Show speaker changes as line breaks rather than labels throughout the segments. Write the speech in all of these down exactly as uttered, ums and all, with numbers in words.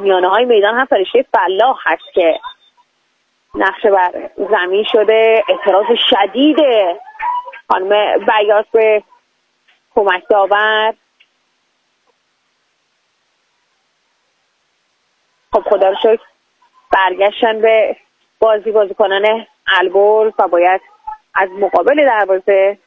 میانه های میدان هم فرشته فلاح هست که نقشه بر زمین شده. اعتراض شدید خانم بیاض به کمک داور. خب خدا رو شکر برگشتن به بازی بازیکنان البرز و باید از مقابل دروازه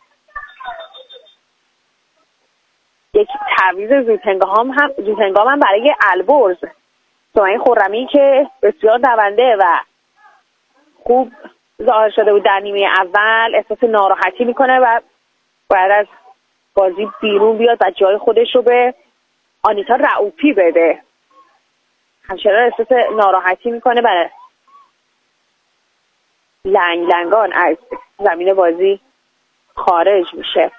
یک تعویض زودهنگام هم زودهنگام هم برای البرز. سمیه خرمی که بسیار دونده و خوب ظاهر شده بود در نیمه اول احساس ناراحتی میکنه و باید از بازی بیرون بیاد و جای خودش رو به آنیتا رئوفی بده. همچنان احساس ناراحتی میکنه برای لنگ لنگان از زمین بازی خارج میشه،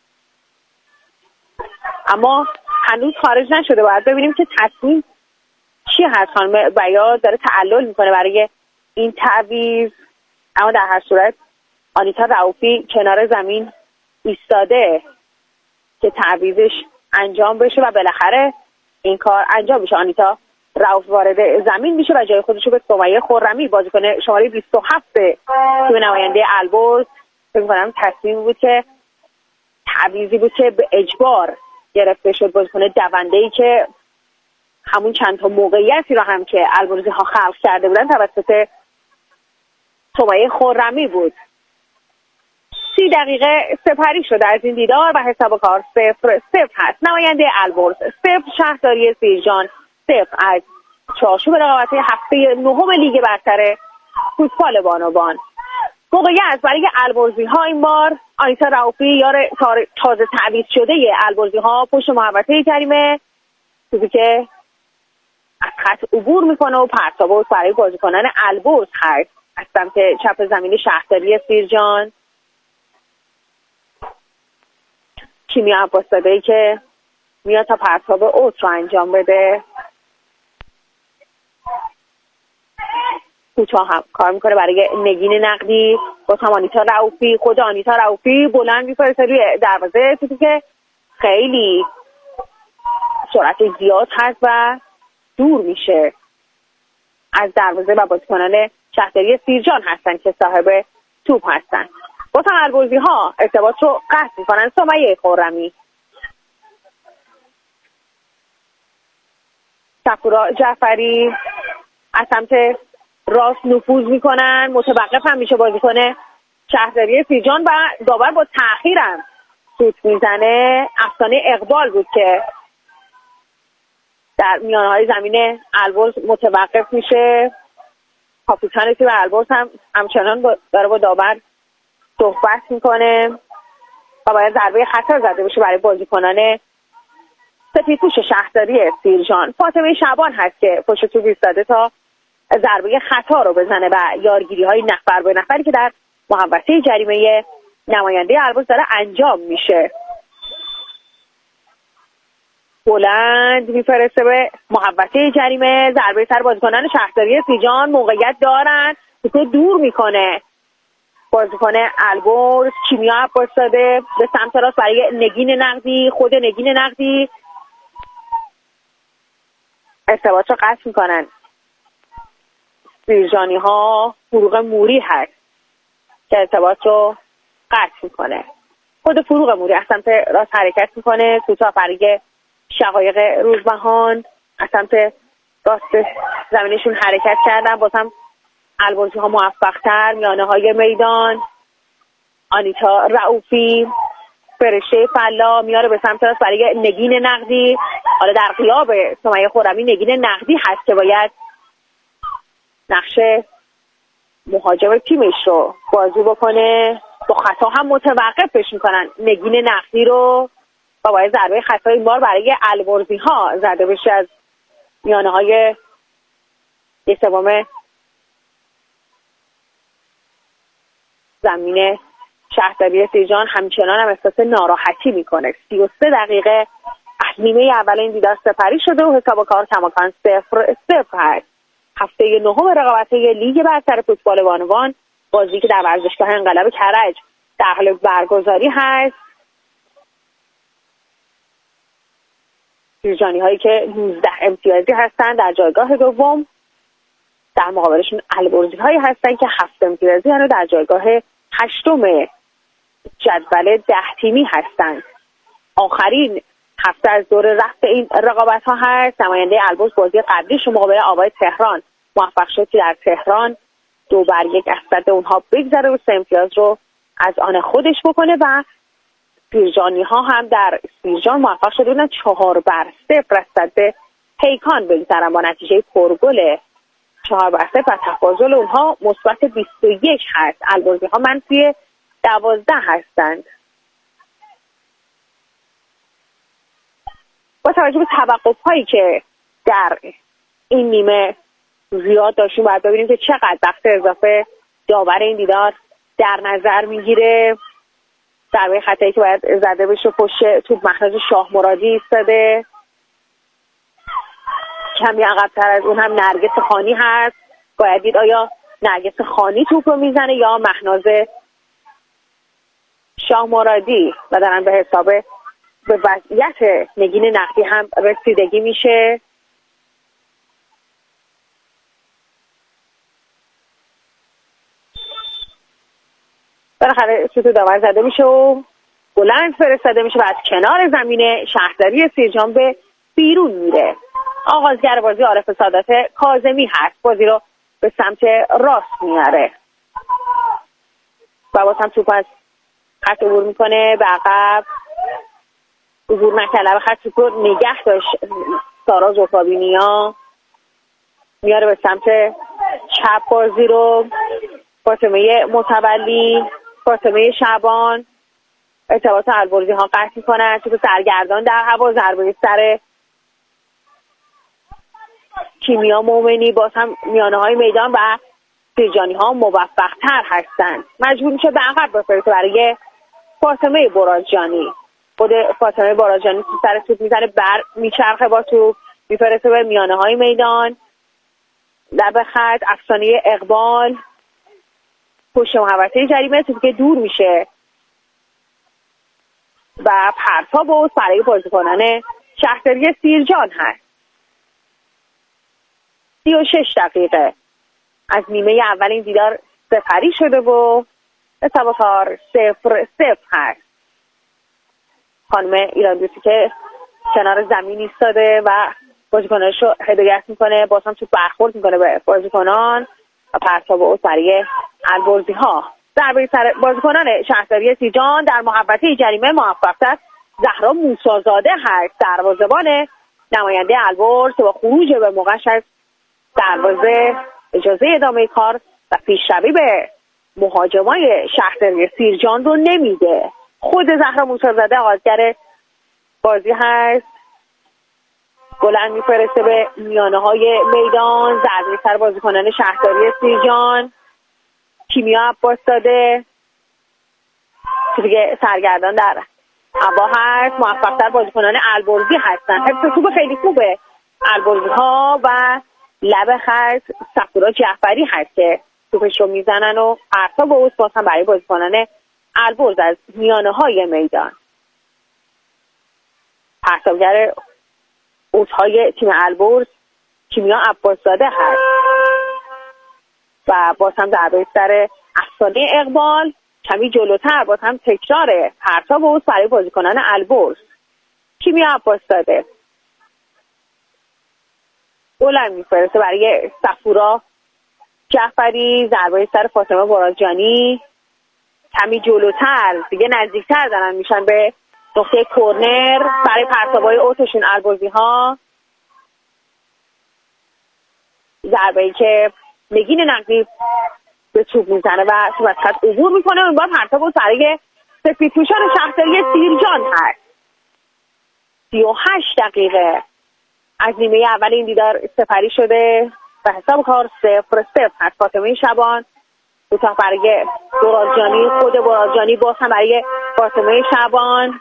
اما هنوز خارج نشده. باید ببینیم که تصمیم چی هست. خانم بیاض داره تعلل میکنه برای این تعویض، اما در هر صورت آنیتا رئوفی کنار زمین ایستاده که تعویضش انجام بشه و بالاخره این کار انجام بشه. آنیتا رئوفی وارد زمین میشه و جای خودش رو به سمیه خرمی بازیکن شماره بیست و هفت تیم نماینده البرز فکر می‌کنم تصمیم بود که تعویضی بود که به اجبار گرفته شد. بازیکن دونده‌ای که همون چند تا موقعیتی رو هم که البرزی ها خلق کرده بودن توسط سمیه خرمی بود. سی دقیقه سپری شده از این دیدار و حساب کار صفر صفر هست. نماینده البرز صفر، شهرداری سیرجان صفر از چارچوب رقابتی هفته نهم لیگ برتر فوتبال بانوان. موقعیت برای البرزی ها این بار آنیتا رئوفی یار تازه تعویض شده البرزی ها پشت محوطه جریمه چیزی که از خط عبور میکنه و پرتابوس برای بازیکنان البرز هست از سمت چپ زمین شهرداری سیرجان. کیمیا عباس‌زاده‌ای که میاد تا پرتاب اوت رو انجام بده. کوتاه هم کار میکنه برای نگین نقدی. با هم آنیتا رئوفی، خود آنیتا رئوفی بلند میفرسته روی دروازه، چیزی که خیلی سرعت زیاد هست و دور میشه از دروازه و بازیکنان شهرداری سیرجان هستن که صاحب توپ هستن. با هم البرزی ها ارتباط رو قطع میکنن. سمیه خرمی، سفورا جعفری از سمت راست نفوذ میکنن، متوقف هم میشه بازیکن شهرداری سیرجان و داور با تأخیرم سوت میزنه. افسانه اقبال بود که در میانه های زمین البرز متوقف میشه. کاپیتان تیم البرز هم همچنان با داره با داور صحبت میکنه و باید ضربه خطر زده بشه برای بازیکنان سپیدپوش شهرداری سیرجان. فاطمه شعبان هست که پشت توپ ایستاده تا ضربه خطا رو بزنه و یارگیری های نفر به نفری که در محوطه جریمه نماینده البرز داره انجام میشه بلند میفرسته به محوطه جریمه. ضربه سر بازیکنان شهرداری سیرجان موقعیت دارن، تو دور میکنه بازیکن البرز. کیمیا عباس‌زاده به سمت راست برای نگین نقدی. خود نگین نقدی ارتباط رو قطع میکنن. سیرجانی ها فروغ موری هست که ارتباط رو قطع میکنه. خود فروغ موری از سمت راست حرکت میکنه. کوتاه برای شقایق روزبهان از سمت راست زمینشون حرکت کردن. باز هم البرزی ها موفق تر. میانه های میدان آنیتا رئوفی، فرشته فلا میاره به سمت راست برای نگین نقدی. حالا در غیاب سمیه خرمی نگین نقدی هست که باید نقش مهاجم تیمش رو بازی بکنه. با خطا هم متوقفش میکنن نگین نقدی رو و باید ضربه خطا این بار برای البرزی ها زده بشه از میانه های یک سوم زمین شهرداری سیرجان. همچنان هم احساس ناراحتی میکنه. سی و سه دقیقه از نیمه اول این دیدار سپری شده و حساب کار کماکان صفر صفر هست. هفته نهم رقابتی لیگ برتر فوتبال بانوان، بازی که در ورزشگاه انقلاب کرج در حال برگزاری هست. سیرجانی هایی که نوزده امتیازی هستن در جایگاه دوم. در مقابلشون البرزی هایی هستن که هفت امتیازی هستن در جایگاه هشتم جدول ده تیمی هستن. آخرین هفته از دور رفت این رقابت ها هست. نماینده البرز بازی قبلیش مقابل آبای تهران موفق شد که در تهران دو بر یک از صد اونها بگذره و سه امتیاز رو از آن خودش بکنه و سیرجانی ها هم در سیرجان موفق شده بودن چهار بر صفر از صد پیکان بگذرن با نتیجه پرگل چهار بر صفر و تفاضل اونها مثبت بیست و یک هست. البرزی ها منفی دوازده هستند. با توجه به توقف هایی که در این نیمه زیاد داشتیم باید ببینیم که چقدر وقت اضافه داور این دیدار در نظر میگیره. ضربه خطایی که باید زده بشه پشت توپ مخرج شاه مرادی ایستاده. کمی عقب‌تر از اون هم نرگس خانی هست. باید دید آیا نرگس خانی توپ رو میزنه یا مهناز شاه مرادی و دارن به حساب به وضعیت نگین نقدی هم رسیدگی میشه. بالاخره شوت داور زده میشه و بلند فرستاده میشه و از کنار زمین شهرداری سیرجان به بیرون میره. آغازگر بازی عارف سعادت کاظمی هست. بازی رو به سمت راست میاره و باز هم توپ از خط عبور میکنه به عقب. عبور نکرده به خط توپ رو نگه داشت سارا زوفابینیا. میاره به سمت چپ بازی رو. فاطمه متولی، فاطمه شعبان ارتباط البرزی ها قطع میکنن. توپ سرگردان در هوا، ضربه سر کیمیا مومنی. باز هم میانه های میدان و سیرجانی ها موفق تر هستن. مجبور میشه به عقب بفرسته برای فاطمه براجانی. خود فاطمه براجانی سر توپ میزنه، بر میچرخه با توپ میفرسته به میانه های میدان. لب خط افسانه اقبال پشت محوطه جریمه، توپی که دور میشه و پرتاب و برای بازیکنان شهرداری سیرجان هست. سی و شش دقیقه از نیمه اول این دیدار سپری شده و ارتباطار صفر صفر هست. خانم ایران دوستی که کنار زمین ایستاده و بازیکنانش رو هدایت میکنه. باز هم توپ برخورد میکنه به بازیکنان و پرتاب او برای البرزی ها. ضربه سر بازیکنان شهرداری سیرجان در محوطه جریمه موفق زهرا موسی‌زاده هست. دروازه‌بان نماینده البرز با خروج به موقعش از دروازه اجازه ادامه کار و پیشروی به مهاجمای شهرداری سیرجان رو نمیده. خود زهرا موسی‌زاده آغازگر بازی هست. بلند میفرسته به میانه های میدان. ضربه سر بازیکنان شهرداری سیرجان. کیمیا عباس داده توی سرگردان در هوا هست. موفق تر بازیکنان البرزی هستن. حفظ توپ خیلی خوبه البرزی ها و لب خط سفورا جعفری هست که توپش رو میزنن و پرتاب اوت باز هم برای بازیکنان البرز از میانه های میدان. پرتابگر اوت های تیم البرز کیمیا عباس داده هست و باز هم ضربه سر افسانه اقبال کمی جلوتر باز هم تکرار پرتاب اوت برای بازیکنان البرز. کیمیا عباس داده بلند میفرسته برای سفورا جعفری. ضربه سر فاطمه براجانی کمی جلوتر دیگه نزدیکتر دارن میشن به نقطه کورنر برای پرتابای اوتشون البرزی ها. ضربه‌ای که نگین نقدی به توپ میزنه و توپ از خط عبور میکنه. اون بار پرتاب اوت برای سفیدپوشان شهرداری سیرجان هست. سی و هشت دقیقه از نیمه اول این دیدار سپری شده و حساب کار صفر صفر هست. فاطمه شعبان دوتا برای براجانی، خود براجانی باز هم برای فاطمه شعبان.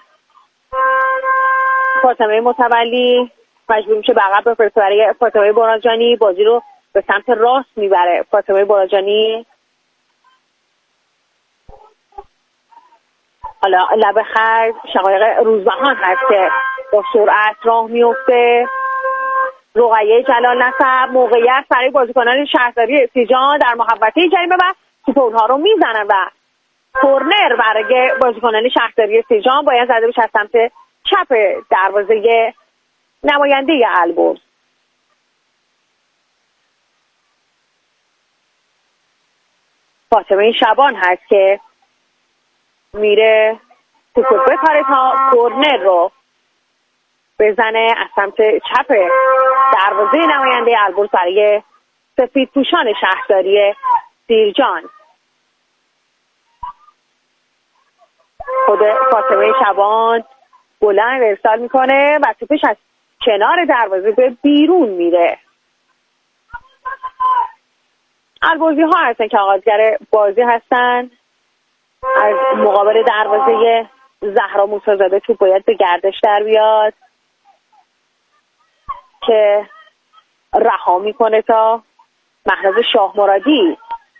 فاطمه متولی مجبور میشه به عقب بفرسته برای فاطمه براجانی. بازی رو به سمت راست میبره فاطمه براجانی. حالا لب خط شقایق روزبهان هست که با سرعت راه میفته. رقیه جلال نسب موقعیت برای بازیکنان شهرداری سیجان در محوطه جریمه و توپ اونها رو میزنن و کورنر برای بازیکنان شهرداری سیجان باید زده بشه از سمت چپ دروازه نماینده البرز. فاطمه شبان هست که میره توپ بکاره تا کورنر رو بزنه از سمت چپ دروازه نماینده البرز برای سفید پوشان شهرداری سیرجان. خود فاطمه شبان بلند ارسال میکنه و توپش از کنار دروازه به بیرون میره. البرزی ها هستن که آغازگر بازی هستن. از مقابل دروازه زهرا موسیزاده توپ باید به گردش در بیاد که رها میکنه تا مهرز شاه مرادی.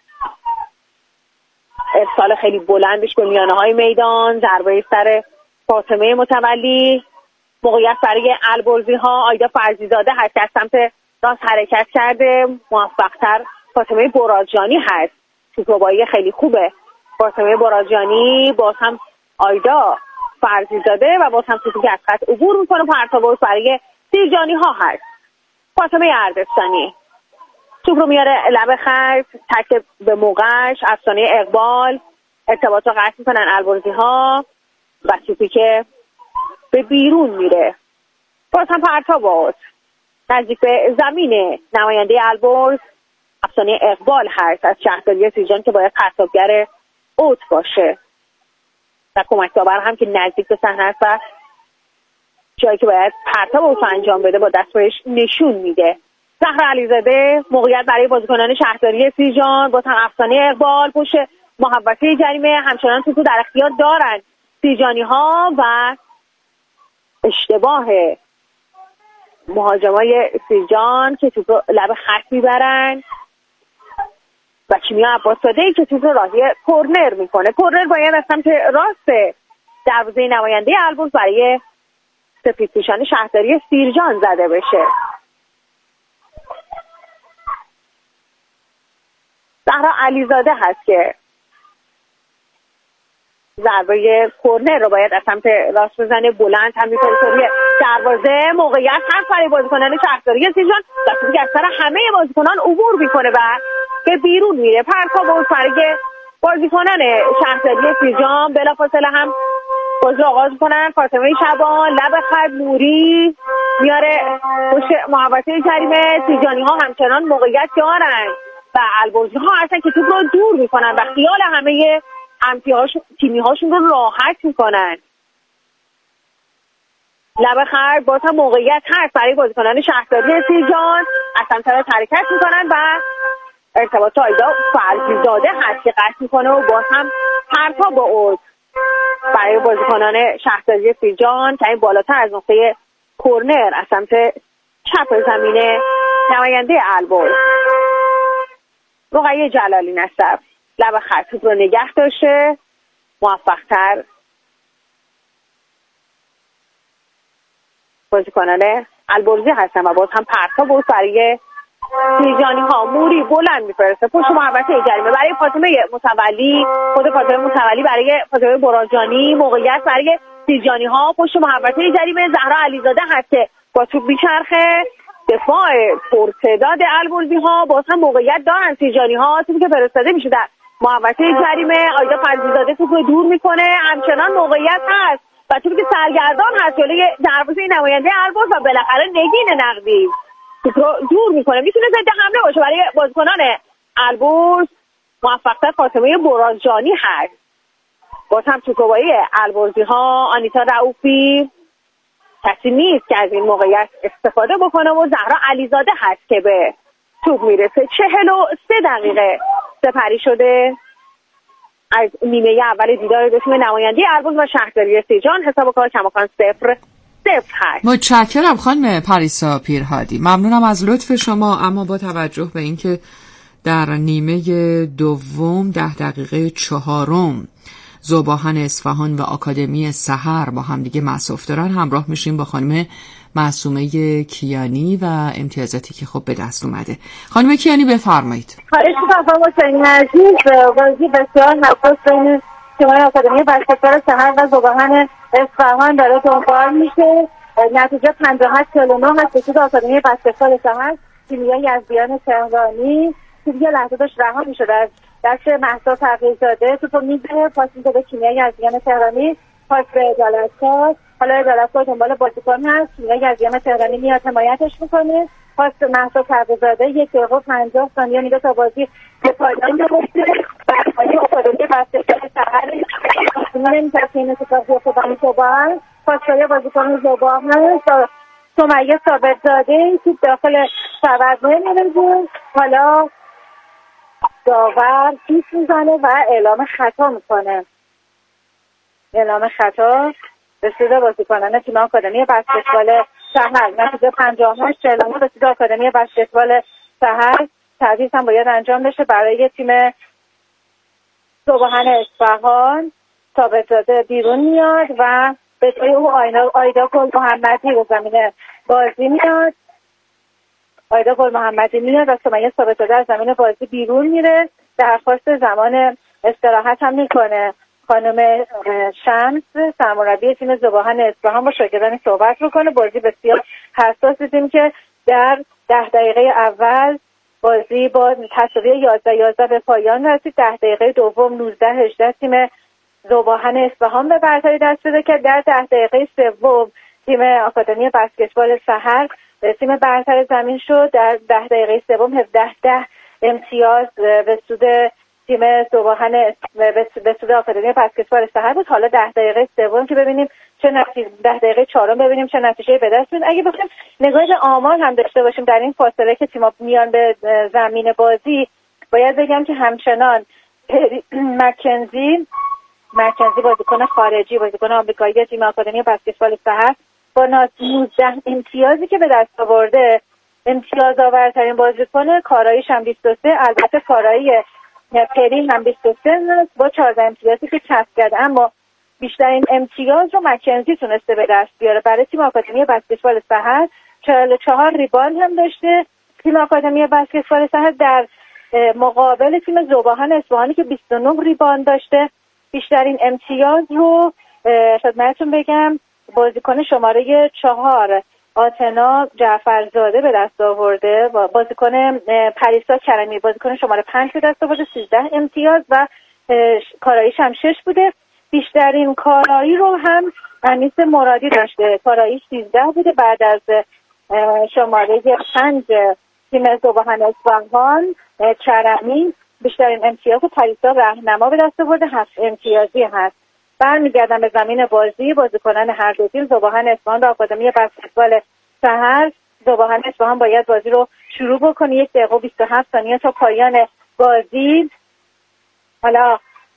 ارسال خیلی بلندش به میانه های میدان، ضربه سر فاطمه متولی. موقعیت برای البرزی ها. آیدا فرزیزاده هست از سمت راست حرکت کرده، موفق‌تر فاطمه برادجانی هست. توپ‌ربایی خیلی خوبه فاطمه برادجانی. باز هم آیدا فرزیزاده و باز هم توپی که از خط عبور میکنه پرتاب برای سیرجانی ها هست. فاطمه اردستانی توپ رو میاره لب خط، تک به موقعش. افسانه اقبال ارتباط رو قطع میکنن البرزی ها و توپی که به بیرون میره. باز هم پرتاب بود نزدیک به زمین نماینده البرز. افسانه اقبال هست از شهرداری سیرجان که باید پرتابگر اوت باشه و کمک داور هم که نزدیک به صحنه است و جایی که باید پرتاب اوت انجام بده با دست بهش نشون میده. زهرا علیزاده موقعیت برای بازیکنان شهرداری سیرجان. با هم افسانه اقبال پشت محوطه جریمه همچنان توپو در اختیار دارن سیرجانی ها و اشتباه مهاجمای سیرجان که توپو لب خط میبرن و کیمیا عباس‌زاده‌ای که توپ رو راهی کورنر میکنه. کورنر باید از سمت راست دروازه نماینده البرز برای سفیدپوشان شهرداری سیرجان زده بشه. زهرا علیزاده هست که ضربه کورنر رو باید از سمت راست بزنه. بلند هم می‌کنه روی دروازه. موقعیت هست برای بازیکنان شهرداری سیرجان. دستی که از سر همه بازیکنان عبور میکنه و به بیرون میره. پرتاب بود برای بازیکنان شهرداری سیرجان. بلافاصله هم بازی آغاز میکنن. فاطمه شبان لب خط موری میاره پشت محوطه جریمه. سیرجانی ها همچنان موقعیت دارن و البرزی ها هستن که توپ رو دور میکنن و خیال همه تیمی هاشون رو راحت میکنن. لب خط باز هم موقعیت هست برای بازیکنان شهرداری سیرجان. از سمت راست حرکت میکنن و ارتباط آیدا فرزیزاده هست که قطع میکنه و باز هم پرتاب با اوت برای بازیکنان شهرداری سیرجان که این بالاتر از نقطه کورنر از سمت چپ زمین نماینده البرز. رقیه جلالی نسب لب خط توپ رو نگه داشته، موفق‌تر بازیکنان البرزی هستن و باز هم پرتاب بود برای سیرجانی ها. موری بلند میفرسته پشت محوطه جریمه برای فاطمه متولی. خود فاطمه متولی برای فاطمه برادجانی. موقعیت برای سیرجانی ها پشت محوطه جریمه. زهرا علیزاده هست که با توپ میچرخه. دفاع پرتعداد البرزی ها باز هم موقعیت دارن سیرجانی ها. توپی که فرستاده میشه در محوطه جریمه. آیدا فرزیزاده توپ رو دور میکنه. همچنان موقعیت هست و توپی که سرگردان هست جلوی دروازه نماینده البرز و بالاخره نگین نقدی توپ رو دور میکنه. میتونه ضد حمله باشه برای بازیکنان البرز. موفق‌تر فاطمه برادجانی هست. باز هم توپ‌ربایی البرزی ها. آنیتا رؤوفی کسی نیست که از این موقعیت استفاده بکنه و زهرا علیزاده هست که به توپ میرسه. چهل و سه دقیقه سپری شده از نیمه اول دیدار دو تیم نماینده البرز و شهرداری سیرجان. حساب کار کماکان صفر صفر هست.
متشکرم خانم پریسا پیرهادی، ممنونم از لطف شما. اما با توجه به اینکه در نیمه دوم ده دقیقه چهارم ذوباهن اصفهان و آکادمی سحر با هم دیگه مصاف دارن. همراه میشیم با خانم معصومه کیانی و امتیازاتی که خب به دست اومده. خانم کیانی بفرمایید.
خواهش می‌کنم حسین عزیز، بازی بسیار حساس بین تیم‌های آکادمی بسکتبال سحر و ذوباهن اصفهان داره دنبال میشه. نتیجه پنجاه و هشت چهل و نه هست به سود آکادمی بسکتبال سحر. کیمیا یزدیان تهرانی که دیگه لحظه داشت رها میشد از دست مهسا تقی‌زاده، توپو میگیره، پاس میده به کیمیا یزدیان تهرانی، پاس به عدالت‌کار. حالا عدالت‌کار دنبال بازیکن هست، کیمیا یزدیان تهرانی میاد حمایتش میکنه، پاس به مهسا تقی‌زاده. یک دقیقه و پنجاه ثانیه میده تا بازی به پایان برسه. برای آکادمی بسکتبال سحر نمی‌تونه این اتفاق بیفته. برای ذوباهن پاس به بازیکن ذوباهن سمیه ثابت‌زاده توپ داخل شبکه میره. حالا داور پیش میزنه و اعلام خطا میکنه. اعلام خطا به سود بازیکنان تیم آکادمی بسکتبال سحر. نتیجه پنجاه و هشت چهل و نه به سود آکادمی بسکتبال سحر. تعویض هم باید انجام بشه برای تیم ذوباهن اصفهان. ثابت‌زاده بیرون میاد و به جای او آیدا گل محمدی به زمین بازی میاد. آیدا گل محمدی میاد و سمیه ثابت‌زاده از زمین بازی بیرون میره. درخواست زمان استراحت هم میکنه. خانم شمس سرمربی تیم ذوباهن اصفهان با شاگردان صحبت میکنه. بازی بسیار حساس دیدیم که در ده دقیقه اول بازی با تساوی یازده یازده به پایان رسید. ده دقیقه دوم نوزده هجده تیم ذوباهن اصفهان به برتری دست پیدا کرد. در ده دقیقه سوم تیم آکادمی بسکتبال سحر تیم برتر زمین شد. در ده دقیقه سوم هفده ده امتیاز به سود تیم ذوباهن به سود آکادمی بسکتبال سحر بود. حالا ده دقیقه سوم که ببینیم چه نتیجه، ده دقیقه چهارم ببینیم چه نتیجه به دست میاد. اگه بخوایم نگاه به آمار هم داشته باشیم در این فاصله که تیم‌ها میان به زمین بازی، باید بگم که همچنان مکنزی مکنزی بازیکن خارجی، بازیکن آمریکایی تیم آکادمی بسکتبال سحر با نوزده امتیازی که به دست آورده امتیاز آورترین بازیکن. کاراییش هم بیست و سه، البته کارایی پری هم بیست و سه هست با چهارده امتیازی که کسب کرده، اما بیشترین امتیاز رو مکنزی تونسته به دست بیاره. برای تیم آکادمی بسکتبال سحر چهل و چهار ریباند هم داشته. تیم آکادمی بسکتبال سحر در مقابل تیم ذوباهن اصفهانی که بیست و نه ریباند داشته بیشترین امتیاز رو خدمتتون بگم بازیکن شماره چهار آتنا جعفرزاده به دست آورده. بازیکن پریسا کرمی بازیکن شماره پنج به دست آورده، سیزده امتیاز و کاراییش هم شش بوده. بیشترین کارایی رو هم انیس مرادی داشته، کاراییش سیزده بوده. بعد از شماره پنج تیم ذوباهن اصفهان کرمی بیشترین امتیاز پریسا رهنما به دست آورده، هفت امتیازی هست. برمیگردن به زمین بازی بازیکنان هر دو تیم. ذوباهن اصفهان و آکادمی بسکتبال سحر. ذوباهن اصفهان باید بازی رو شروع بکنه. یک دقیقه و بیست و هفت ثانیه تا پایان بازی. حالا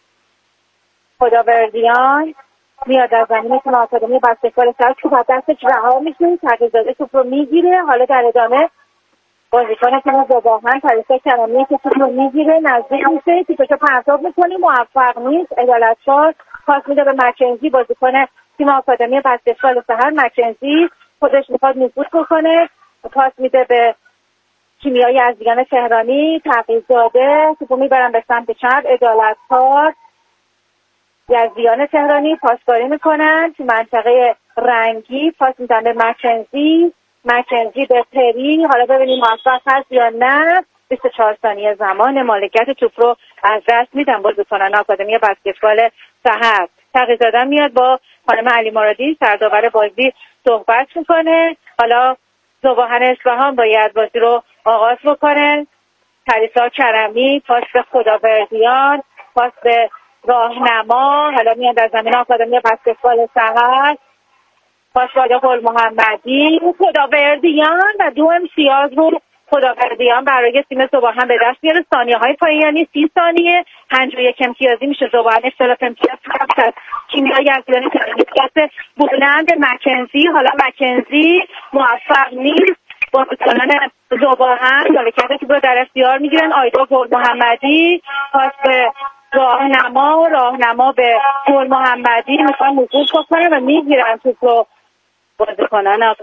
خداوردیان میاد از زمین تیم آکادمی بسکتبال سحر، توپ از دستش رها میشه، تقی‌زاده توپ رو میگیره. حالا در ادامه بازیکن تیم ذوباهن پریسا کرمی که توپ رو میگیره، نزدیک میشه، توپشو پرتاب میکنه، موفق نیست. عدالت‌کار پاس میده به مکنزی بازیکن تیم آکادمی بسکتبال سحر. مکنزی خودش میخواد نفوذ بکنه، پاس میده به کیمیا یزدیان تهرانی. تقی‌زاده توپو میبرن به سمت چپ. عدالت‌کار یزدیان تهرانی پاسکاری میکنن تو منطقه رنگی، پاس میدن به مکنزی. مکنزی به پری. حالا ببینیم موفق هست یا نه. بیست و چهار ثانیه زمان مالکیت توپ رو از دست میدن بازیکنان آکادمی بسکتبال سحر. تقی‌زاده میاد با خانم علی مرادی سرداور بازی صحبت میکنه. حالا ذوباهن اصفهان باید بازی رو آغاز بکنه. پریسا کرمی پاس به خداوردیان، پاس به راهنما. حالا میاد از زمین آکادمی بسکتبال سحر، پاس به گل محمدی. خداوردیان و دو امتیاز رو خداوردیان برای تیم ذوباهن به دست میاره. ثانیه های پایانی سی ثانیه. پنج و یک امتیازی میشه ذوباهن. اختلاف امتیاز هست. کیمیا یزدیان امتیاز بلند مکنزی. حالا مکنزی موفق نیست. بازیکنان ذوباهن مالکیت توپ رو در اختیار میگیرن. آیدا گل محمدی پاس به راهنما و راهنما به گل محمدی میخوان نفوذ کنن و میگیرن توپ رو بازیکنان.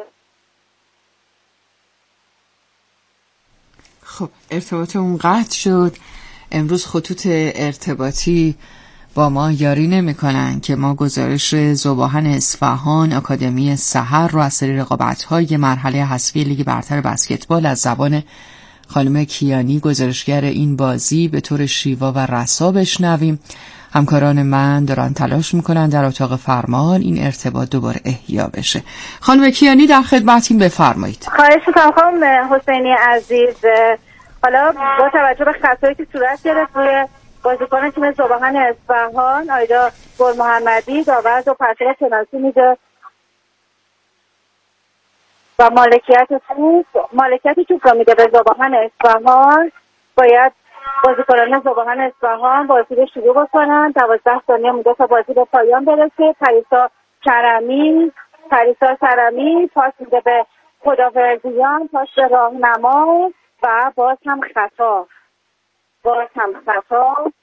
خب ارتباط اون قطع شد. امروز خطوط ارتباطی با ما یاری نمی کنن که ما گزارش ذوباهن اصفهان آکادمی سحر رو از سری رقابت‌های مرحله حذفی لیگ برتر بسکتبال از زبان خانم کیانی گزارشگر این بازی به طور شیوا و رسا بشنویم. همکاران من دارن تلاش میکنن در اتاق فرمان این ارتباط دوباره احیا بشه. خانم کیانی در خدمتین، بفرمایید.
خواهش می‌کنم خانم حسینی عزیز. حالا با توجه به خطایی که صورت گرفت روی بازیکن تیم ذوباهن اصفهان آیدا گل محمدی، داور و پرتاب پنالتی میده و مالکیت توپ مالکیت توپ رو میده به ذوباهن اصفهان. باید بازیکنان ذوباهن اصفهان بازی رو شروع بکنن. دوازده ثانیه مونده تا بازی به پایان برسه. پریسا کرمی پریسا کرمی پاس میده به خداوردیان، پاس به راهنما و باز هم خطا باز هم خطا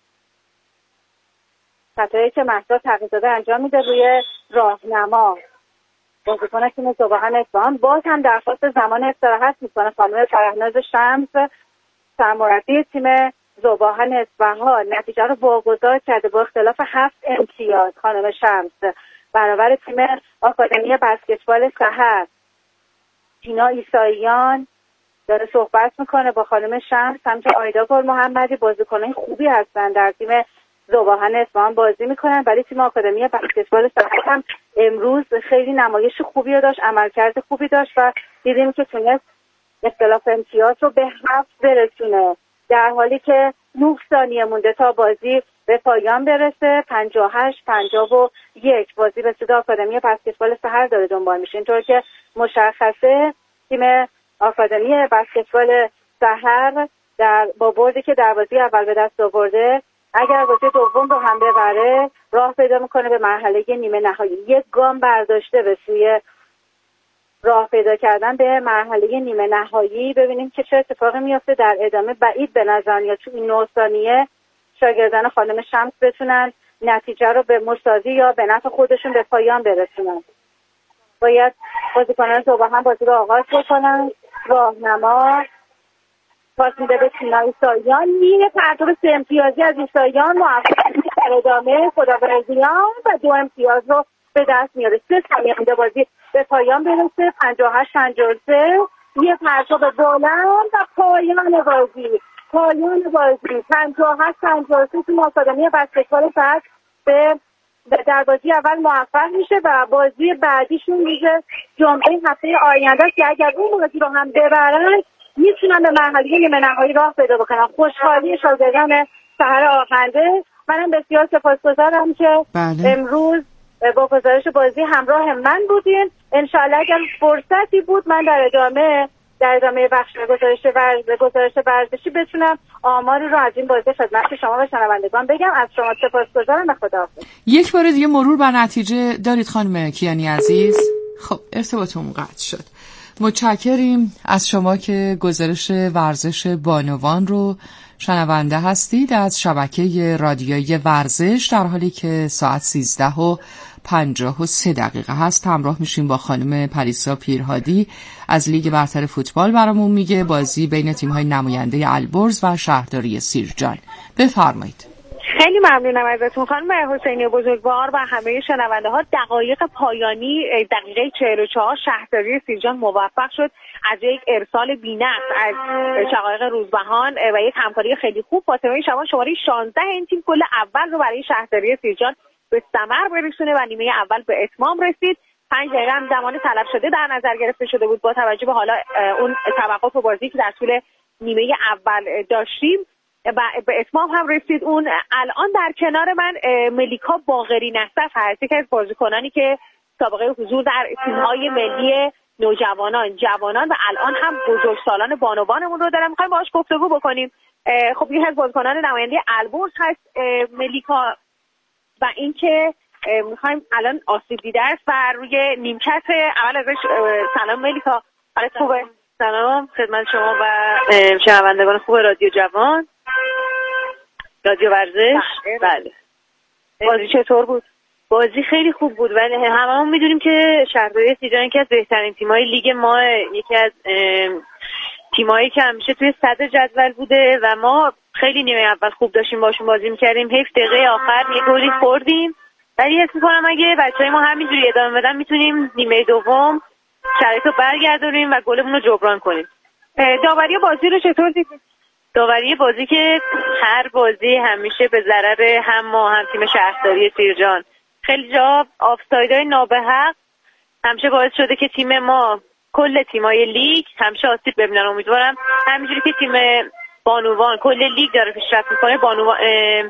خطایی که مهسا تقی‌زاده انجام میده روی راهنما. بازیکن تیم ذوباهن اصفهان باز هم درخواست زمان استراحت میکنه. خانم فرهناز شمس سرمربی تیم ذوباهن اصفهان نتیجه رو واگذار کرده با اختلاف هفت امتیاز. خانم شمس برابر تیم آکادمی بسکتبال سحر. تینا ایساییان داره صحبت میکنه با خانم شمس. همچنین آیدا گل محمدی بازیکنان خوبی هستن در تیم ذوباهن اصفهان بازی میکنن، ولی تیم آکادمی بسکتبال سحر هم امروز خیلی نمایش خوبی رو داشت، عملکرد خوبی داشت و دیدیم که تونست اختلاف امتیاز رو به هفت برسونه، در حالی که نه ثانیه مونده تا بازی به پایان برسه. پنجاه و هشت پنجاه و یک بازی به سود آکادمی بسکتبال سحر داره دنبال میشه. اینطور که مشخصه تیم آکادمی بسکتبال سحر در با بردی که در بازی اول به دست آورده، اگر بازی دوم رو هم ببره راه پیدا میکنه به مرحله نیمه نهایی. یک گام برداشته به سوی راه پیدا کردن به مرحله نیمه نهایی. ببینیم که چه اتفاقی میفته در ادامه. بعید به نظر میاد تو این نه ثانیه شاگردان خانم شمس بتونن نتیجه رو به مساوی یا به نفع خودشون به پایان برسونن. باید بازیکنان ذوباهن بازی رو آغاز بکنن. راهنما پاس میده به تینا ایساییان، یه پرتاب سه امتیازی از ایساییان موفق در ادامه خداوردیان و دو امتیاز رو به دست میاره. سه ثانیه مونده بازی به پایان برسه. پنجاه و هشت پنجاه و سه یه پرتاب بلند و پایان بازی پایان بازی پنجاه و هشت پنجاه و سه تیم آکادمی بسکتبال سحر به در بازی اول موفق میشه و بازی بعدیشون میشه جمعه هفته آینده است که اگر اون بازی رو هم ببرن میتونن به مرحله نیمه نهایی راه پیدا بکنن. خوشحالی شاگردان سحر آخنده. منم بسیار سپاسگزارم که
بله.
امروز با گزارش بازی همراه من بودین. انشاءالله اگر فرصتی بود من در ادامه در ادامه بخش گزارش ورزشی گزارش ورزشی بتونم آماری رو از این بازی خدمت شما و شنوندگان بگم. از شما سپاسگزارم و خداحافظ.
یک بار دیگه مرور بر نتیجه دارید خانم کیانی عزیز؟ خب ارتباطمون قطع شد. متشکریم از شما که گزارش ورزش بانوان رو شنونده هستید از شبکه رادیویی ورزش، در حالی که ساعت سیزده و پنجاه و سه دقیقه هست. همراه میشیم با خانم پریسا پیرهادی از لیگ برتر فوتبال. برامون میگه بازی بین تیم‌های نماینده البرز و شهرداری سیرجان. بفرمایید.
خیلی ممنونم ازتون خانم حسینی بزرگوار و همه شنونده ها. دقایق پایانی دقیقه چهل و چهار شهرداری سیرجان موفق شد از یک ارسال بی‌نقص از شقایق روزبهان و یک همکاری خیلی خوب فاطمه شبان شماره شانزده این تیم گل اول رو برای شهرداری سیرجان به ثمر برسونه و نیمه اول به اتمام رسید. پنج دقیقه هم زمان طلب شده در نظر گرفته شده بود با توجه به حالا اون توقف بازی که در طول نیمه اول داشتیم و به اتمام هم رسید. اون الان در کنار من ملیکا باقری نصف هست، یکی از بازیکنانی که سابقه حضور در تیم‌های ملی نوجوانان، جوانان و الان هم بزرگسالان بانوانمون رو دارم. می‌خوایم باهاش گفتگو بکنیم. خب یکی از بازیکنان نماینده البرز هست ملیکا و اینکه می‌خوایم الان آسیب دیده است و روی نیمکت. اول ازش سلام ملیکا. حالت خوبه؟
سلام خدمت شما و شنوندگان خوب رادیو جوان.
رادیو ورزش. بله. بازی چطور بود؟ بازی خیلی خوب بود ولی هممون میدونیم که شهرداری سیرجان یکی از بهترین تیم‌های لیگ ما، یکی از تیمایی که همیشه توی صدر جدول بوده و ما خیلی نیمه اول خوب داشتیم باشون بازی می‌کردیم. حیف دقیقه آخر یه گلی خوردیم ولی حس می‌کنم اگه بچه‌های ما همینجوری ادامه بدن میتونیم نیمه دوم شرایطو برگردونیم و گلمون رو جبران کنیم. داوری بازی رو چطور دیدید؟ داوری بازی که هر بازی همیشه به ضرر هم ما هم تیم شهرداری سیرجان. خیلی جا آفسایدهای نابحق همیشه باعث شده که تیم ما کل تیمای لیگ همیشه آسیب ببینن. امیدوارم همینجوری که تیم بانوان کل لیگ داره پیشرفت میکنه، بانوان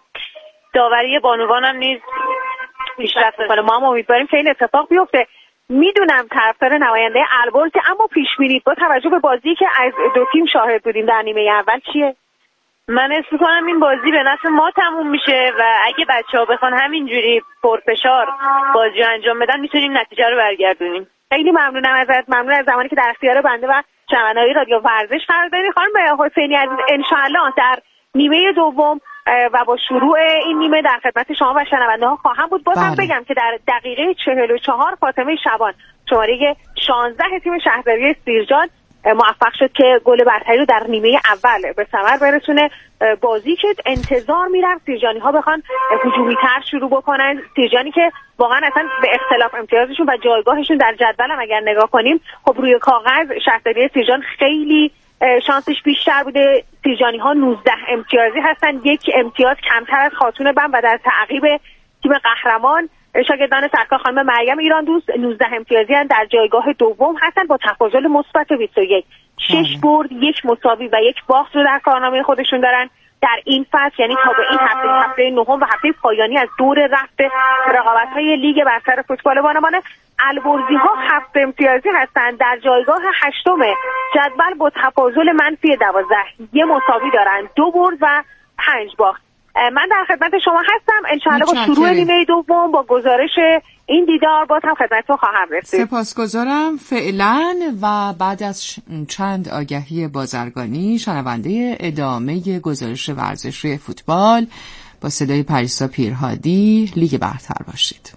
داوری بانوان هم نیز پیشرفت میکنه. ما هم امیدواریم که این اتفاق بیفته. میدونم طرفدار نماینده البرز، اما پیش بینی با توجه به بازی که از دو تیم شاهد بودیم در نیمه اول چیه؟ من حس می‌کنم این بازی به نفع ما تموم میشه و اگه بچه‌ها بخوان همینجوری پرفشار بازی رو انجام بدن میتونیم نتیجه رو برگردونیم. خیلی ممنونم ازت، ممنون از زمانی که در اختیار بنده و شنونده‌های رادیو ورزش قرار دادی. خانم حسینی عزیز، ان شاءالله در نیمه دوم و با شروع این نیمه در خدمت شما و شنونده‌ها خواهم بود. بازم بگم که در دقیقه چهل و چهار فاطمه شبان شماره شانزده تیم شهرداری سیرجان موفق شد که گل برتری رو در نیمه اول به ثمر برسونه. بازی که انتظار میرفت سیرجانی ها بخوان هجومی تر شروع بکنن، سیرجانی که واقعا اصلا به اختلاف امتیازشون و جایگاهشون در جدول هم اگر نگاه کنیم، خب روی کاغذ شهرداری سیرجان خیلی شانسش بیشتر بوده. سیرجانی ها نوزده امتیازی هستن، یک امتیاز کمتر از خاتون بم و در تعقیب تیم قهرمان شاگردان سرکار خانم مریم ایران دوست نوزده امتیازی هستند، در جایگاه دوم هستن با تفاضل مثبت بیست و یک. شش برد، یک مساوی و یک باخت رو در کارنامه خودشون دارن در این فصل، یعنی تا به این هفته هفته نهم و هفته پایانی از دور رفته رقابت‌های لیگ برتر فوتبال بانوان. البرزی ها هفت امتیازی هستند، در جایگاه هشتم جدول با تفاضل منفی دوازده، یه مساوی دارن، دو برد و پنج باخت. من در خدمت شما هستم. انشاءالله با شروع نیمه دوم با گزارش این دیدار با هم خدمتتون خواهم رسید.
سپاسگزارم. فعلا و بعد از چند آگهی بازرگانی شنونده ادامه گزارش ورزشی فوتبال با صدای پریسا پیرهادی لیگ برتر باشید.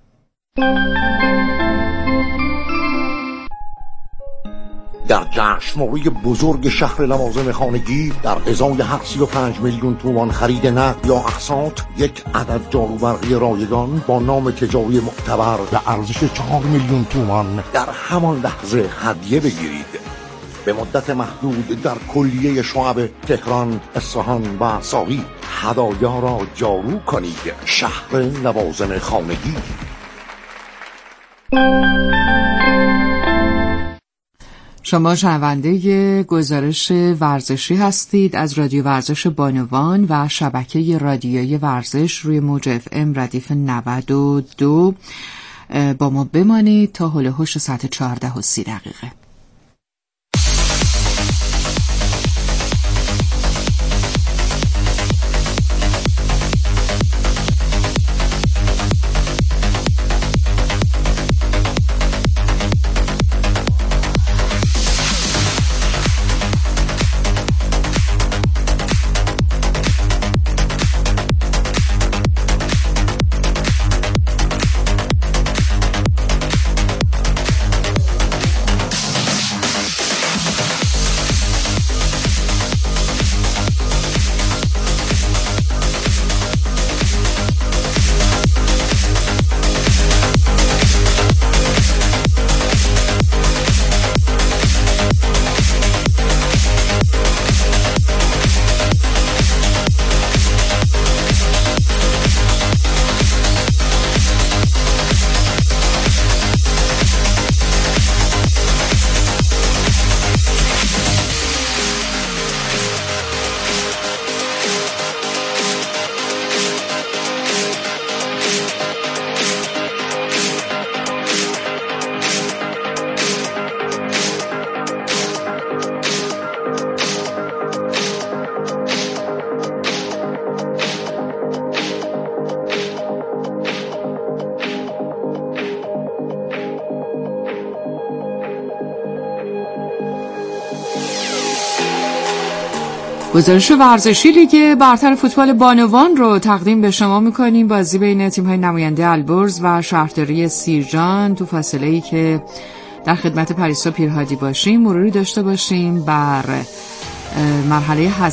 در جشنواره بزرگ شهر لوازم خانگی در ازای هر سی و پنج میلیون تومان خرید نقد یا اقساط یک عدد جاروبرقی رایگان با نام تجاری معتبر به ارزش چهار میلیون تومان در همان لحظه هدیه بگیرید. به مدت محدود در کلیه شعب تهران، اصفهان و ساقی هدایا را جارو کنید. شهر لوازم خانگی.
شما شنونده گزارش ورزشی هستید از رادیو ورزش بانوان و شبکه رادیویی ورزش روی موج اف ام ردیف نود و دو. با ما بمانید تا هول هوش ساعت چهارده و سی دقیقه. گزارش ورزشی لیگ برتر فوتبال بانوان رو تقدیم به شما میکنیم. بازی بین تیم‌های نماینده البرز و شهرداری سیرجان تو فاصله‌ای که در خدمت پریسا پیرهادی باشیم، مروری داشته باشیم بر مرحله